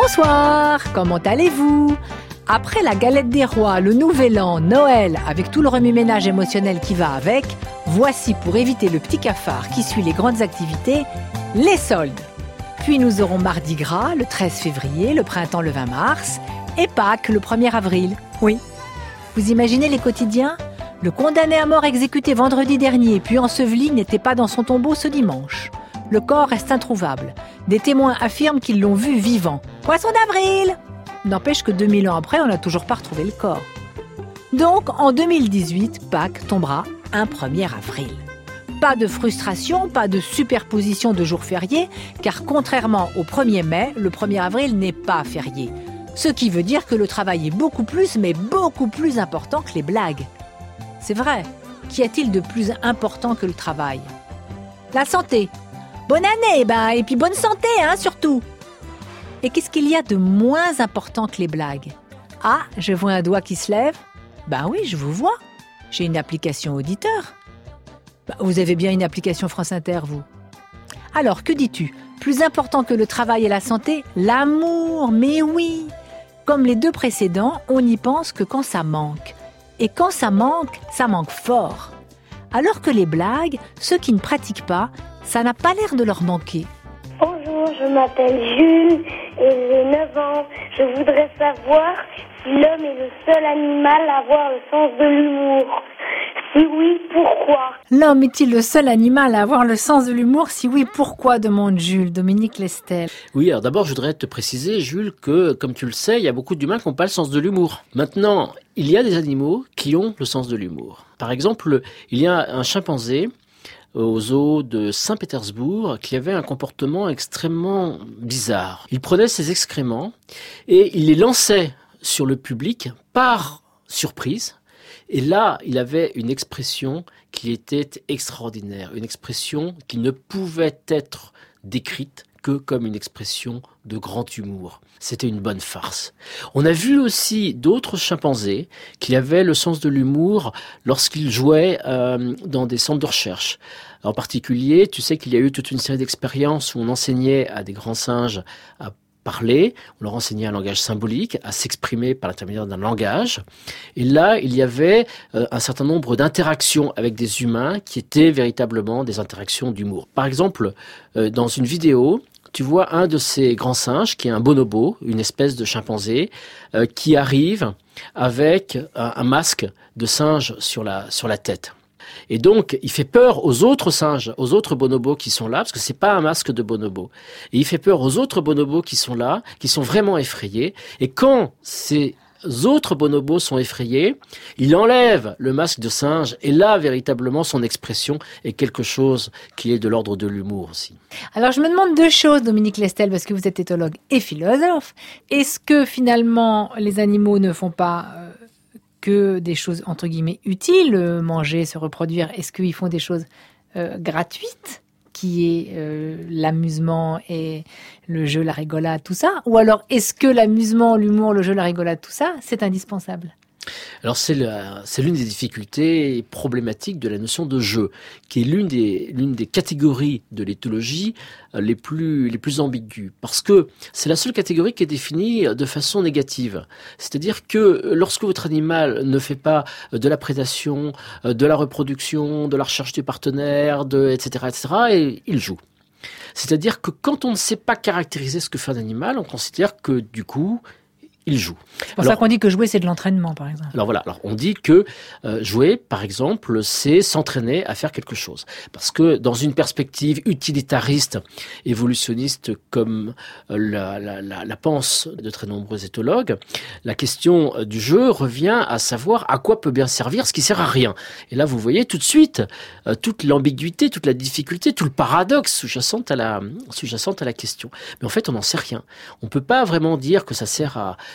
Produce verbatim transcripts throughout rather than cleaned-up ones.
Bonsoir, comment allez-vous ? Après la galette des rois, le nouvel an, Noël, avec tout le remue-ménage émotionnel qui va avec, voici pour éviter le petit cafard qui suit les grandes activités, les soldes. Puis nous aurons Mardi Gras, le treize février, le printemps le vingt mars, et Pâques, le premier avril. Oui. Vous imaginez les quotidiens ? Le condamné à mort exécuté vendredi dernier, puis enseveli, n'était pas dans son tombeau ce dimanche. Le corps reste introuvable. Des témoins affirment qu'ils l'ont vu vivant. Poisson d'avril ! N'empêche que deux mille ans après, on n'a toujours pas retrouvé le corps. Donc, en deux mille dix-huit, Pâques tombera un premier avril. Pas de frustration, pas de superposition de jours fériés, car contrairement au premier mai, le premier avril n'est pas férié. Ce qui veut dire que le travail est beaucoup plus, mais beaucoup plus important que les blagues. C'est vrai. Qu'y a-t-il de plus important que le travail ? La santé. Bonne année, ben, et puis bonne santé, hein, surtout. Et qu'est-ce qu'il y a de moins important que les blagues ? Ah, je vois un doigt qui se lève. Ben oui, je vous vois. J'ai une application auditeur. Ben, vous avez bien une application France Inter, vous. Alors, que dis-tu ? Plus important que le travail et la santé, l'amour, mais oui. Comme les deux précédents, on n'y pense que quand ça manque. Et quand ça manque, ça manque fort. Alors que les blagues, ceux qui ne pratiquent pas, ça n'a pas l'air de leur manquer. Bonjour, je m'appelle Jules et j'ai neuf ans. Je voudrais savoir si l'homme est le seul animal à avoir le sens de l'humour. Si oui, pourquoi ? L'homme est-il le seul animal à avoir le sens de l'humour ? Si oui, pourquoi ? Demande Jules, Dominique Lestel. Oui, alors d'abord, je voudrais te préciser, Jules, que, comme tu le sais, il y a beaucoup d'humains qui n'ont pas le sens de l'humour. Maintenant, il y a des animaux qui ont le sens de l'humour. Par exemple, il y a un chimpanzé au zoo de Saint-Pétersbourg qui avait un comportement extrêmement bizarre. Il prenait ses excréments et il les lançait sur le public par surprise. Et là, il avait une expression qui était extraordinaire, une expression qui ne pouvait être décrite que comme une expression de grand humour. C'était une bonne farce. On a vu aussi d'autres chimpanzés qui avaient le sens de l'humour lorsqu'ils jouaient euh, dans des centres de recherche. En particulier, tu sais qu'il y a eu toute une série d'expériences où on enseignait à des grands singes à parler, on leur enseignait un langage symbolique, à s'exprimer par l'intermédiaire d'un langage. Et là, il y avait euh, un certain nombre d'interactions avec des humains qui étaient véritablement des interactions d'humour. Par exemple, euh, dans une vidéo, tu vois un de ces grands singes, qui est un bonobo, une espèce de chimpanzé, euh, qui arrive avec un, un masque de singe sur la, sur la tête. Et donc, il fait peur aux autres singes, aux autres bonobos qui sont là, parce que c'est pas un masque de bonobo. Et il fait peur aux autres bonobos qui sont là, qui sont vraiment effrayés. Et quand ces autres bonobos sont effrayés, il enlève le masque de singe. Et là, véritablement, son expression est quelque chose qui est de l'ordre de l'humour aussi. Alors, je me demande deux choses, Dominique Lestel, parce que vous êtes éthologue et philosophe. Est-ce que, finalement, les animaux ne font pas Euh, que des choses, entre guillemets, utiles, euh, manger, se reproduire, est-ce qu'ils font des choses euh, gratuites, qui est euh, l'amusement et le jeu, la rigolade, tout ça ? Ou alors, est-ce que l'amusement, l'humour, le jeu, la rigolade, tout ça, c'est indispensable ? Alors c'est, la, c'est l'une des difficultés problématiques de la notion de jeu, qui est l'une des, l'une des catégories de l'éthologie les plus, les plus ambiguës. Parce que c'est la seule catégorie qui est définie de façon négative. C'est-à-dire que lorsque votre animal ne fait pas de la prédation, de la reproduction, de la recherche du partenaire, de, et cetera, et cetera, et il joue. C'est-à-dire que quand on ne sait pas caractériser ce que fait un animal, on considère que du coup, il joue. C'est pour alors, ça qu'on dit que jouer, c'est de l'entraînement, par exemple. Alors voilà, alors on dit que euh, jouer, par exemple, c'est s'entraîner à faire quelque chose. Parce que dans une perspective utilitariste, évolutionniste, comme euh, la, la, la, la pensent de très nombreux éthologues, la question euh, du jeu revient à savoir à quoi peut bien servir ce qui sert à rien. Et là, vous voyez tout de suite euh, toute l'ambiguïté, toute la difficulté, tout le paradoxe sous-jacente à la, sous-jacente à la question. Mais en fait, on n'en sait rien. On peut pas vraiment dire que ça sert à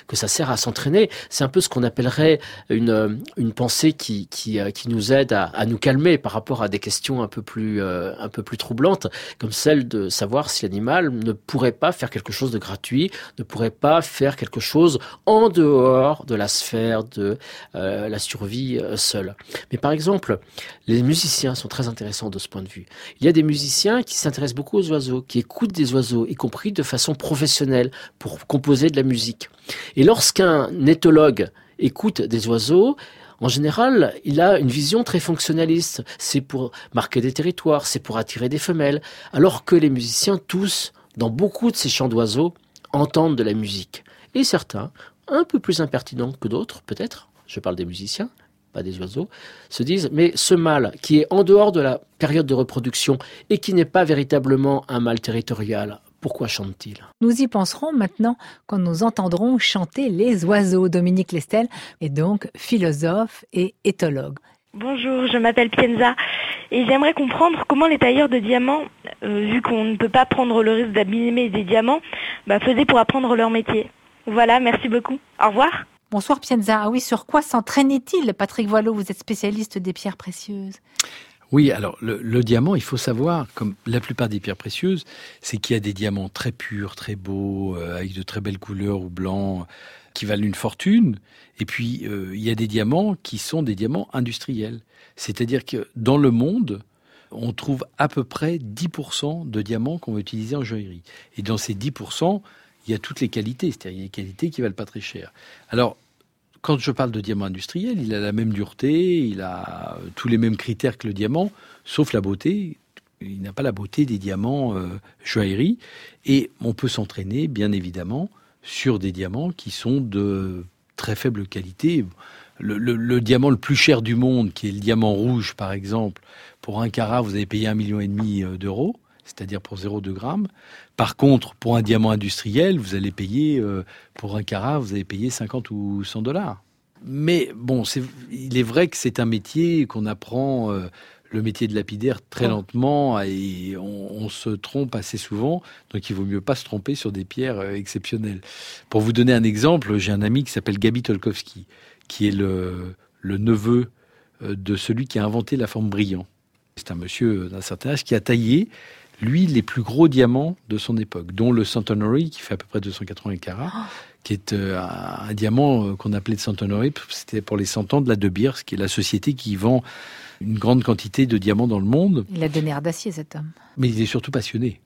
que ça sert à s'entraîner. C'est un peu ce qu'on appellerait une, une pensée qui, qui, qui nous aide à, à nous calmer par rapport à des questions un peu plus, euh, un peu plus troublantes, comme celle de savoir si l'animal ne pourrait pas faire quelque chose de gratuit, ne pourrait pas faire quelque chose en dehors de la sphère de euh, la survie euh, seule. Mais par exemple, les musiciens sont très intéressants de ce point de vue. Il y a des musiciens qui s'intéressent beaucoup aux oiseaux, qui écoutent des oiseaux, y compris de façon professionnelle, pour composer de la musique. Et lorsqu'un éthologue écoute des oiseaux, en général, il a une vision très fonctionnaliste. C'est pour marquer des territoires, c'est pour attirer des femelles. Alors que les musiciens, tous, dans beaucoup de ces chants d'oiseaux, entendent de la musique. Et certains, un peu plus impertinents que d'autres, peut-être, je parle des musiciens, pas des oiseaux, se disent, mais ce mâle qui est en dehors de la période de reproduction et qui n'est pas véritablement un mâle territorial, pourquoi chante-t-il ? Nous y penserons maintenant quand nous entendrons chanter les oiseaux. Dominique Lestel est donc philosophe et éthologue. Bonjour, je m'appelle Pienza et j'aimerais comprendre comment les tailleurs de diamants, euh, vu qu'on ne peut pas prendre le risque d'abîmer des diamants, bah, faisaient pour apprendre leur métier. Voilà, merci beaucoup. Au revoir. Bonsoir Pienza. Ah oui, sur quoi s'entraînait-il ? Patrick Voileau, vous êtes spécialiste des pierres précieuses. Oui, alors le, le diamant, il faut savoir, comme la plupart des pierres précieuses, c'est qu'il y a des diamants très purs, très beaux, euh, avec de très belles couleurs ou blancs, qui valent une fortune. Et puis, euh, il y a des diamants qui sont des diamants industriels. C'est-à-dire que dans le monde, on trouve à peu près dix pour cent de diamants qu'on va utiliser en joaillerie. Et dans ces dix pour cent, il y a toutes les qualités, c'est-à-dire il y a des qualités qui valent pas très cher. Alors, quand je parle de diamant industriel, il a la même dureté, il a tous les mêmes critères que le diamant, sauf la beauté. Il n'a pas la beauté des diamants euh, joaillerie. Et on peut s'entraîner, bien évidemment, sur des diamants qui sont de très faible qualité. Le, le, le diamant le plus cher du monde, qui est le diamant rouge, par exemple, pour un carat, vous avez payé un million et demi d'euros, c'est-à-dire pour zéro virgule deux grammes. Par contre, pour un diamant industriel, vous allez payer, euh, pour un carat, vous allez payer cinquante ou cent dollars. Mais bon, c'est, il est vrai que c'est un métier qu'on apprend, euh, le métier de lapidaire, très lentement, et on, on se trompe assez souvent, donc il vaut mieux pas se tromper sur des pierres euh, exceptionnelles. Pour vous donner un exemple, j'ai un ami qui s'appelle Gabi Tolkowski, qui est le, le neveu euh, de celui qui a inventé la forme brillant. C'est un monsieur d'un certain âge qui a taillé, lui, les plus gros diamants de son époque, dont le Centenary, qui fait à peu près deux cent quatre-vingts carats, oh. qui est euh, un, un diamant euh, qu'on appelait le Centenary, c'était pour les cent ans de la De Beers, qui est la société qui vend une grande quantité de diamants dans le monde. Il a des nerfs d'acier, cet homme. Mais il est surtout passionné.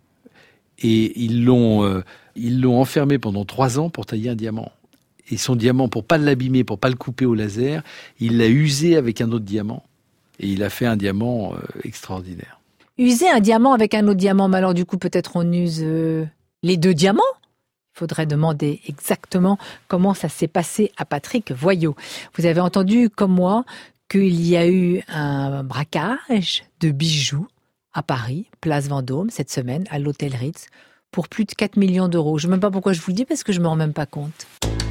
Et ils l'ont, euh, ils l'ont enfermé pendant trois ans pour tailler un diamant. Et son diamant, pour pas l'abîmer, pour pas le couper au laser, il l'a usé avec un autre diamant. Et il a fait un diamant euh, extraordinaire. User un diamant avec un autre diamant, mais alors du coup peut-être on use euh, les deux diamants ? Il faudrait demander exactement comment ça s'est passé à Patrick Voileau. Vous avez entendu, comme moi, qu'il y a eu un braquage de bijoux à Paris, place Vendôme, cette semaine, à l'hôtel Ritz, pour plus de quatre millions d'euros. Je ne sais même pas pourquoi je vous le dis, parce que je ne me rends même pas compte.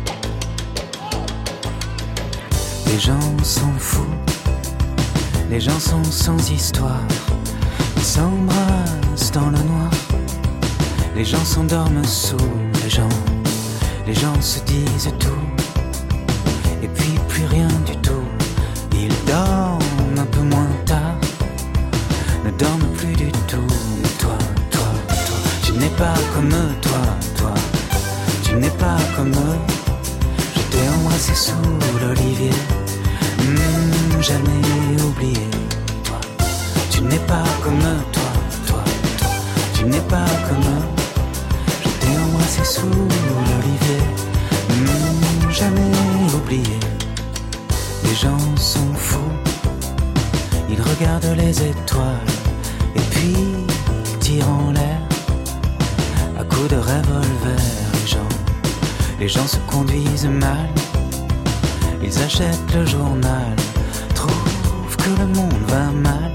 Les gens sont fous, les gens sont sans histoire. Ils s'embrassent dans le noir. Les gens s'endorment sous les gens. Les gens se disent tout. Et puis plus rien du tout. Ils dorment un peu moins tard. Ne dorment plus du tout. Mais toi, toi, toi, tu n'es pas comme eux, toi, toi. Tu n'es pas comme eux. Je t'ai embrassé sous l'olivier. Mmh, jamais oublié. Tu n'es pas comme eux, toi, toi, toi. Tu n'es pas comme eux. Je t'ai embrassé sous l'olivier. Mmh, jamais oublié. Les gens sont fous. Ils regardent les étoiles. Et puis ils tirent en l'air. À coups de revolver, les gens. Les gens se conduisent mal. Ils achètent le journal. Trouvent que le monde va mal.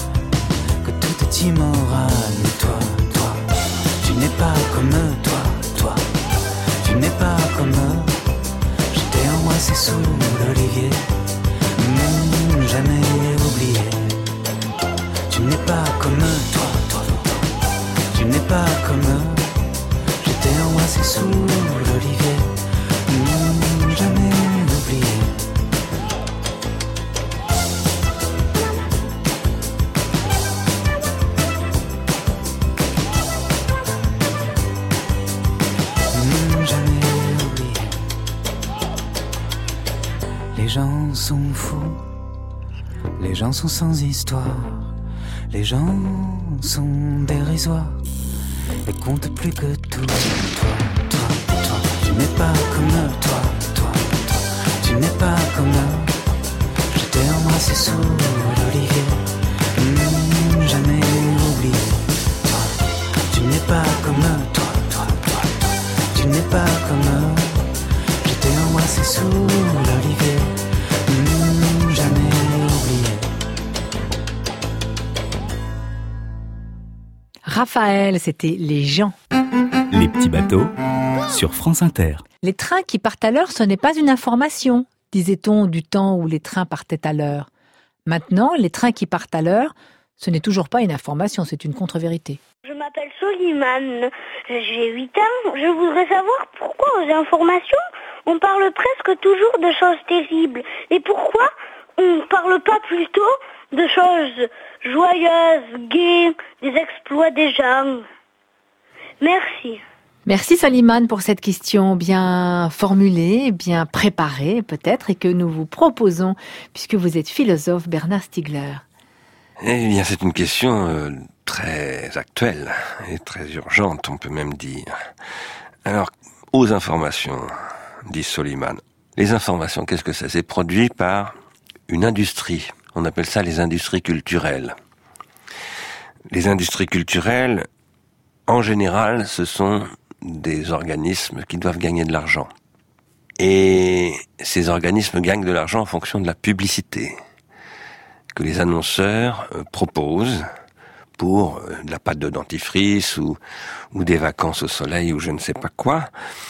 Immoral, mais toi, toi, tu n'es pas comme eux, toi, toi, tu n'es pas comme eux. Je t'ai embrassé sous l'olivier, mmh, jamais oublié. Tu n'es pas comme eux, toi, toi, toi, tu n'es pas comme eux. Je t'ai embrassé sous l'olivier, mmh, sont fous, les gens sont sans histoire, les gens sont dérisoires et comptent plus que tout. Toi, toi, toi, tu n'es pas comme eux, toi, toi, toi, tu n'es pas comme eux. Je t'ai embrassé sous l'olivier, mmh, jamais oublié. Toi, tu n'es pas comme eux, toi, toi, toi, toi, tu n'es pas comme eux. Je t'ai embrassé sous l'olivier, mmh, jamais oublié. Raphaël, c'était Les gens. Les petits bateaux sur France Inter. Les trains qui partent à l'heure, ce n'est pas une information, disait-on du temps où les trains partaient à l'heure. Maintenant, les trains qui partent à l'heure, ce n'est toujours pas une information, c'est une contre-vérité. Je m'appelle Soliman, j'ai huit ans. Je voudrais savoir pourquoi aux informations, on parle presque toujours de choses terribles. Et pourquoi on ne parle pas plutôt de choses joyeuses, gaies, des exploits des gens. Merci. Merci Soliman pour cette question bien formulée, bien préparée peut-être, et que nous vous proposons, puisque vous êtes philosophe, Bernard Stiegler. Eh bien, c'est une question euh, très actuelle et très urgente, on peut même dire. Alors, aux informations, dit Soliman. Les informations, qu'est-ce que c'est ? C'est produit par une industrie. On appelle ça les industries culturelles. Les industries culturelles, en général, ce sont des organismes qui doivent gagner de l'argent. Et ces organismes gagnent de l'argent en fonction de la publicité que les annonceurs euh, proposent pour euh, de la pâte de dentifrice ou, ou des vacances au soleil ou je ne sais pas quoi.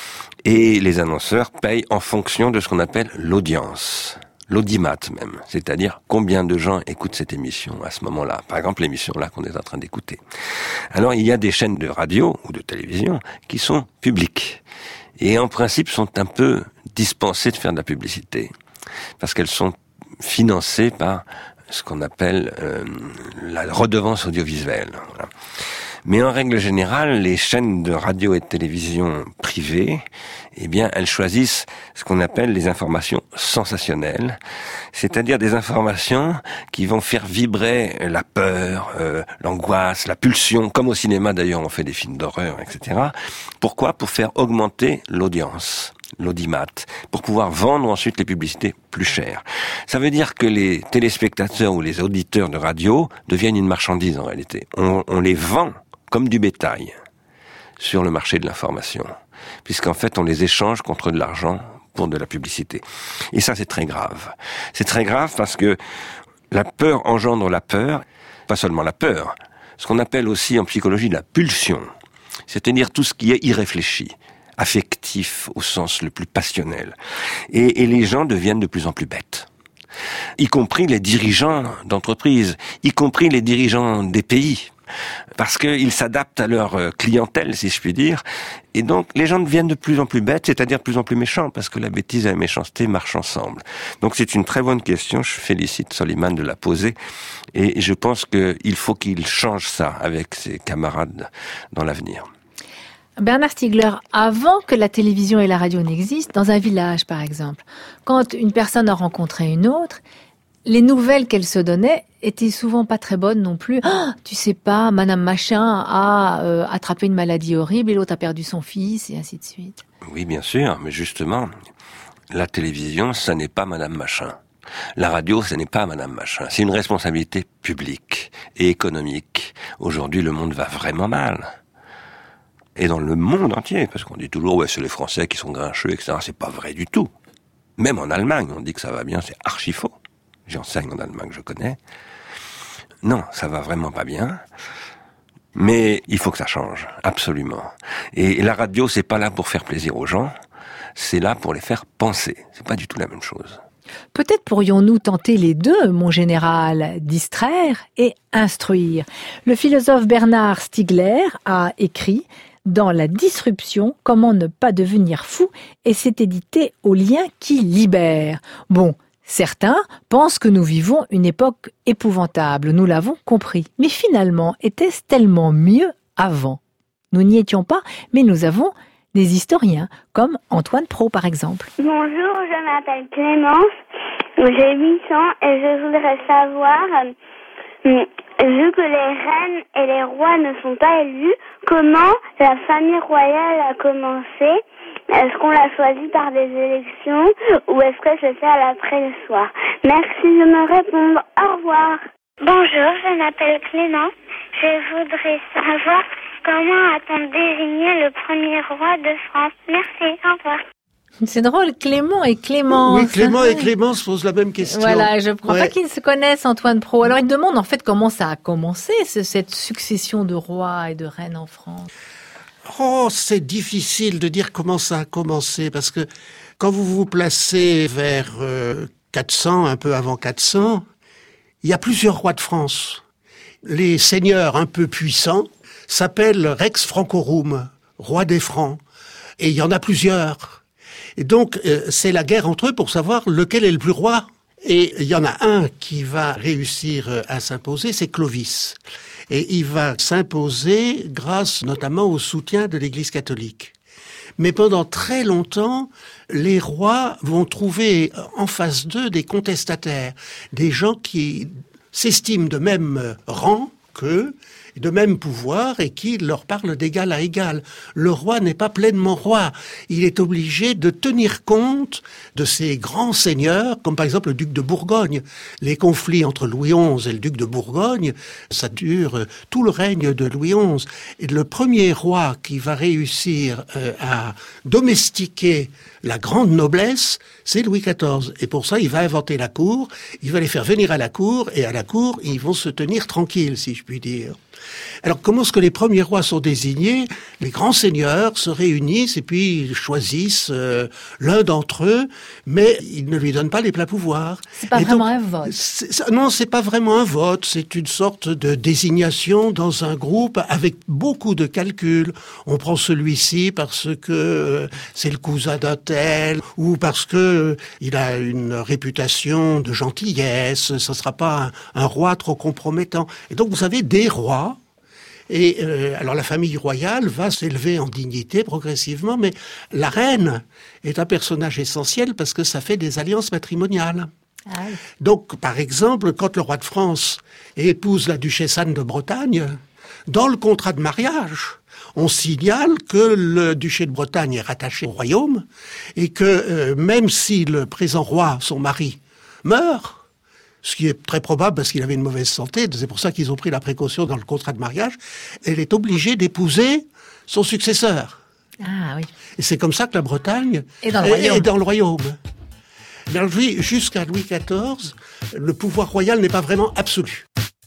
Et les annonceurs payent en fonction de ce qu'on appelle l'audience. L'audimat même, c'est-à-dire combien de gens écoutent cette émission à ce moment-là. Par exemple, l'émission là qu'on est en train d'écouter. Alors, il y a des chaînes de radio ou de télévision qui sont publiques et en principe sont un peu dispensées de faire de la publicité parce qu'elles sont financées par ce qu'on appelle euh, la redevance audiovisuelle. Voilà. Mais en règle générale, les chaînes de radio et de télévision privées, eh bien, elles choisissent ce qu'on appelle les informations sensationnelles, c'est-à-dire des informations qui vont faire vibrer la peur, euh, l'angoisse, la pulsion, comme au cinéma d'ailleurs, on fait des films d'horreur, et cetera. Pourquoi ? Pour faire augmenter l'audience, l'audimat, pour pouvoir vendre ensuite les publicités plus chères. Ça veut dire que les téléspectateurs ou les auditeurs de radio deviennent une marchandise en réalité. On, on les vend comme du bétail sur le marché de l'information, puisqu'en fait on les échange contre de l'argent pour de la publicité. Et ça c'est très grave. C'est très grave parce que la peur engendre la peur, pas seulement la peur, ce qu'on appelle aussi en psychologie la pulsion, c'est-à-dire tout ce qui est irréfléchi, affectif au sens le plus passionnel. Et, et les gens deviennent de plus en plus bêtes. Y compris les dirigeants d'entreprises, y compris les dirigeants des pays. Parce qu'ils s'adaptent à leur clientèle, si je puis dire. Et donc, les gens deviennent de plus en plus bêtes, c'est-à-dire de plus en plus méchants, parce que la bêtise et la méchanceté marchent ensemble. Donc, c'est une très bonne question. Je félicite Soliman de la poser. Et je pense qu'il faut qu'il change ça avec ses camarades dans l'avenir. Bernard Stiegler, avant que la télévision et la radio n'existent, dans un village par exemple, quand une personne a rencontré une autre, les nouvelles qu'elle se donnait étaient souvent pas très bonnes non plus. Oh, tu sais pas, Madame Machin a euh, attrapé une maladie horrible et l'autre a perdu son fils et ainsi de suite. Oui, bien sûr, mais justement, la télévision, ça n'est pas Madame Machin. La radio, ce n'est pas Madame Machin. C'est une responsabilité publique et économique. Aujourd'hui, le monde va vraiment mal. Et dans le monde entier, parce qu'on dit toujours, ouais, c'est les Français qui sont grincheux, et cetera. C'est pas vrai du tout. Même en Allemagne, on dit que ça va bien, c'est archi faux. J'enseigne en Allemagne, je connais. Non, ça va vraiment pas bien. Mais il faut que ça change, absolument. Et la radio, c'est pas là pour faire plaisir aux gens, c'est là pour les faire penser. C'est pas du tout la même chose. Peut-être pourrions-nous tenter les deux, mon général, distraire et instruire. Le philosophe Bernard Stiegler a écrit « Dans la disruption, comment ne pas devenir fou » et c'est édité au Lien qui libère. Bon, certains pensent que nous vivons une époque épouvantable, nous l'avons compris. Mais finalement, était-ce tellement mieux avant ? Nous n'y étions pas, mais nous avons des historiens, comme Antoine Pro par exemple. Bonjour, je m'appelle Clémence, J'ai huit ans et je voudrais savoir, euh, vu que les reines et les rois ne sont pas élus, comment la famille royale a commencé? Est-ce qu'on l'a choisi par des élections ou est-ce que c'est fait à l'après-le-soir? Merci de me répondre. Au revoir. Bonjour, je m'appelle Clément. Je voudrais savoir comment a-t-on désigné le premier roi de France? Merci, au revoir. C'est drôle, Clément et Clémence. Oui, Clément et Clémence posent la même question. Voilà, je ne crois ouais. pas qu'ils se connaissent, Antoine Pro. Alors, il demande en fait comment ça a commencé, cette succession de rois et de reines en France. Oh, c'est difficile de dire comment ça a commencé, parce que quand vous vous placez vers euh, quatre cents, un peu avant quatre cents, il y a plusieurs rois de France. Les seigneurs un peu puissants s'appellent Rex Francorum, roi des Francs. Et il y en a plusieurs. Et donc, euh, c'est la guerre entre eux pour savoir lequel est le plus roi. Et il y en a un qui va réussir à s'imposer, c'est Clovis. Et il va s'imposer grâce notamment au soutien de l'Église catholique. Mais pendant très longtemps, les rois vont trouver en face d'eux des contestataires, des gens qui s'estiment de même rang qu'eux, de même pouvoir et qui leur parlent d'égal à égal. Le roi n'est pas pleinement roi. Il est obligé de tenir compte de ces grands seigneurs, comme par exemple le duc de Bourgogne. Les conflits entre Louis onze et le duc de Bourgogne, ça dure tout le règne de Louis onze. Et le premier roi qui va réussir euh, à domestiquer la grande noblesse, c'est Louis quatorze. Et pour ça, il va inventer la cour, il va les faire venir à la cour, et à la cour, ils vont se tenir tranquilles, si je puis dire. Alors, comment est-ce que les premiers rois sont désignés? Les grands seigneurs se réunissent et puis ils choisissent euh, l'un d'entre eux, mais ils ne lui donnent pas les pleins pouvoirs. C'est pas et vraiment donc, un vote. C'est, non, c'est pas vraiment un vote. C'est une sorte de désignation dans un groupe avec beaucoup de calculs. On prend celui-ci parce que euh, c'est le cousin d'un tel, ou parce que euh, il a une réputation de gentillesse. Ça sera pas un, un roi trop compromettant. Et donc, vous avez des rois. Et euh, alors la famille royale va s'élever en dignité progressivement, mais la reine est un personnage essentiel parce que ça fait des alliances matrimoniales. Ah oui. Donc, par exemple, quand le roi de France épouse la duchesse Anne de Bretagne, dans le contrat de mariage, on signale que le duché de Bretagne est rattaché au royaume et que euh, même si le présent roi, son mari, meurt, ce qui est très probable parce qu'il avait une mauvaise santé, c'est pour ça qu'ils ont pris la précaution dans le contrat de mariage, elle est obligée d'épouser son successeur. Ah oui. Et c'est comme ça que la Bretagne est dans le est, royaume. Est dans le royaume. Mais lui, jusqu'à Louis quatorze, le pouvoir royal n'est pas vraiment absolu.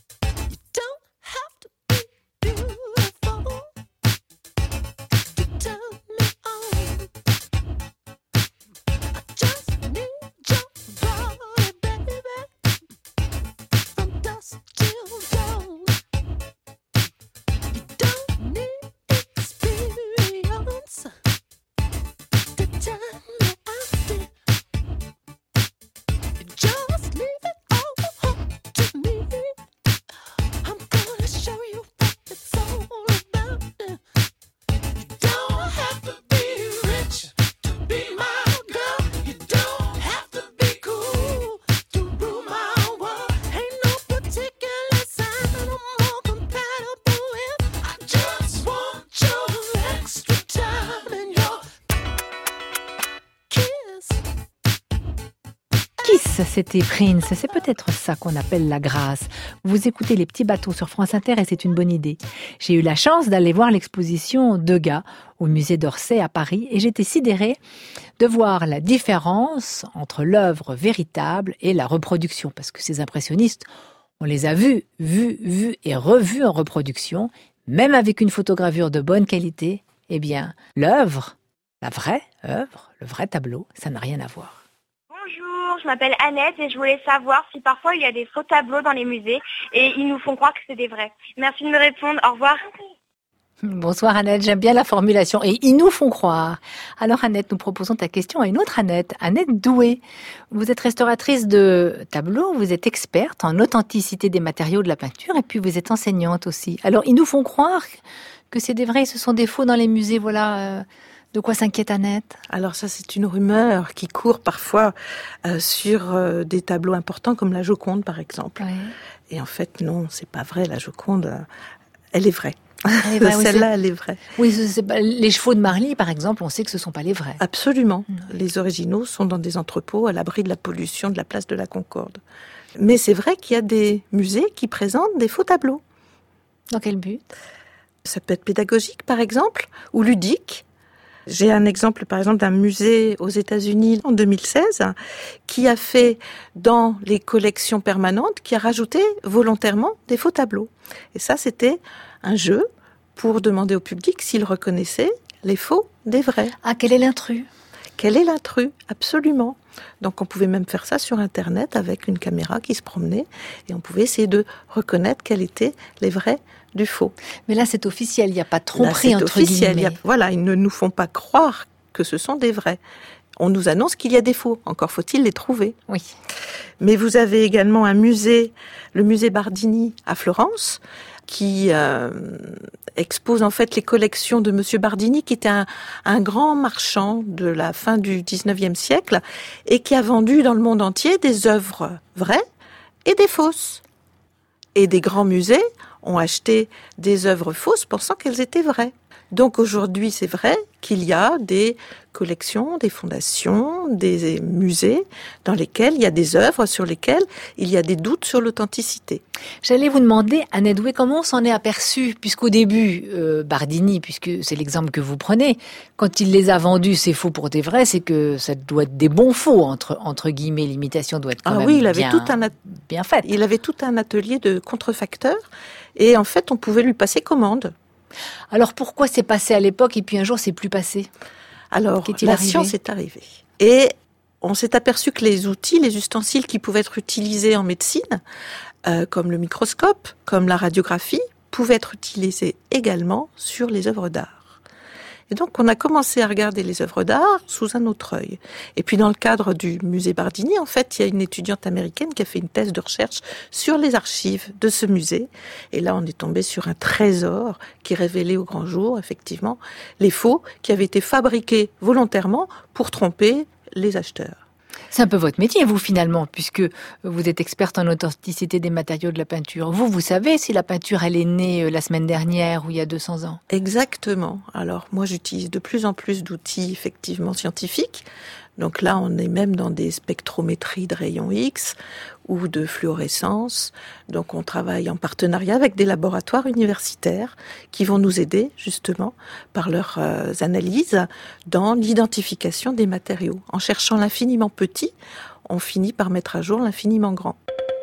C'était Prince, c'est peut-être ça qu'on appelle la grâce. Vous écoutez Les Petits Bateaux sur France Inter et c'est une bonne idée. J'ai eu la chance d'aller voir l'exposition Degas au musée d'Orsay à Paris et j'étais sidérée de voir la différence entre l'œuvre véritable et la reproduction. Parce que ces impressionnistes, on les a vus, vus, vus et revus en reproduction, même avec une photogravure de bonne qualité. Eh bien, l'œuvre, la vraie œuvre, le vrai tableau, ça n'a rien à voir. Bonjour, je m'appelle Annette et je voulais savoir si parfois il y a des faux tableaux dans les musées et ils nous font croire que c'est des vrais. Merci de me répondre, au revoir. Bonsoir Annette, j'aime bien la formulation. Et ils nous font croire. Alors Annette, nous proposons ta question à une autre Annette, Annette Doué. Vous êtes restauratrice de tableaux, vous êtes experte en authenticité des matériaux de la peinture et puis vous êtes enseignante aussi. Alors ils nous font croire que c'est des vrais, ce sont des faux dans les musées, voilà... Euh... De quoi s'inquiète Annette ? Alors ça, c'est une rumeur qui court parfois euh, sur euh, des tableaux importants comme la Joconde, par exemple. Oui. Et en fait, non, c'est pas vrai. La Joconde, euh, elle est vraie. Elle est vraie, oui, Celle-là, c'est... elle est vraie. Oui, c'est pas... les chevaux de Marly, par exemple, on sait que ce ne sont pas les vrais. Absolument. Mmh. Les originaux sont dans des entrepôts à l'abri de la pollution de la place de la Concorde. Mais c'est vrai qu'il y a des musées qui présentent des faux tableaux. Dans quel but ? Ça peut être pédagogique, par exemple, ou ludique. J'ai un exemple, par exemple, d'un musée aux États-Unis en deux mille seize qui a fait, dans les collections permanentes, qui a rajouté volontairement des faux tableaux. Et ça, c'était un jeu pour demander au public s'il reconnaissait les faux des vrais. Ah, quel est l'intrus ? Quel est l'intrus ? Absolument. Donc on pouvait même faire ça sur Internet avec une caméra qui se promenait et on pouvait essayer de reconnaître quels étaient les vrais du faux. Mais là, c'est officiel, il n'y a pas de tromperie là, c'est entre officiel. guillemets. Il y a, voilà, ils ne nous font pas croire que ce sont des vrais. On nous annonce qu'il y a des faux. Encore faut-il les trouver. Oui. Mais vous avez également un musée, le musée Bardini à Florence, qui euh, expose en fait les collections de Monsieur Bardini, qui était un, un grand marchand de la fin du dix-neuvième siècle et qui a vendu dans le monde entier des œuvres vraies et des fausses. Et des grands musées ont acheté des œuvres fausses pensant qu'elles étaient vraies. Donc aujourd'hui, c'est vrai qu'il y a des collections, des fondations, des musées dans lesquels il y a des œuvres sur lesquelles il y a des doutes sur l'authenticité. J'allais vous demander, Annette Doué, comment on s'en est aperçu ? Puisqu'au début, euh, Bardini, puisque c'est l'exemple que vous prenez, quand il les a vendus, c'est faux pour des vrais, c'est que ça doit être des bons faux, entre, entre guillemets, l'imitation doit être quand ah même oui, il avait bien, tout un at- bien faite. Il avait tout un atelier de contrefacteurs et en fait, on pouvait lui passer commande. Alors pourquoi c'est passé à l'époque et puis un jour c'est plus passé ? Alors, Qu'est-il la arrivé ? science est arrivée. Et on s'est aperçu que les outils, les ustensiles qui pouvaient être utilisés en médecine, euh, comme le microscope, comme la radiographie, pouvaient être utilisés également sur les œuvres d'art. Et donc, on a commencé à regarder les œuvres d'art sous un autre œil. Et puis, dans le cadre du musée Bardini, en fait, il y a une étudiante américaine qui a fait une thèse de recherche sur les archives de ce musée. Et là, on est tombé sur un trésor qui révélait au grand jour, effectivement, les faux qui avaient été fabriqués volontairement pour tromper les acheteurs. C'est un peu votre métier, vous, finalement, puisque vous êtes experte en authenticité des matériaux de la peinture. Vous, vous savez si la peinture, elle est née la semaine dernière ou il y a deux cents ans ? Exactement. Alors, moi, j'utilise de plus en plus d'outils, effectivement, scientifiques. Donc là, on est même dans des spectrométries de rayons X ou de fluorescence. Donc, on travaille en partenariat avec des laboratoires universitaires qui vont nous aider, justement, par leurs euh, analyses dans l'identification des matériaux. En cherchant l'infiniment petit, on finit par mettre à jour l'infiniment grand.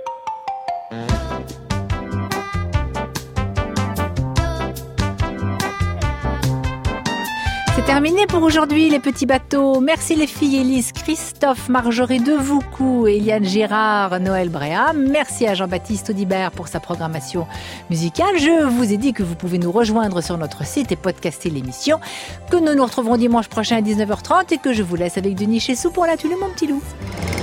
C'est terminé pour aujourd'hui, les petits bateaux. Merci les filles Élise, Christophe, Marjorie Devoucou, Eliane Girard, Noël Bréa. Merci à Jean-Baptiste Audibert pour sa programmation musicale. Je vous ai dit que vous pouvez nous rejoindre sur notre site et podcaster l'émission, que nous nous retrouverons dimanche prochain à dix-neuf heures trente et que je vous laisse avec Denis Chessou pour la Tulu, mon petit loup.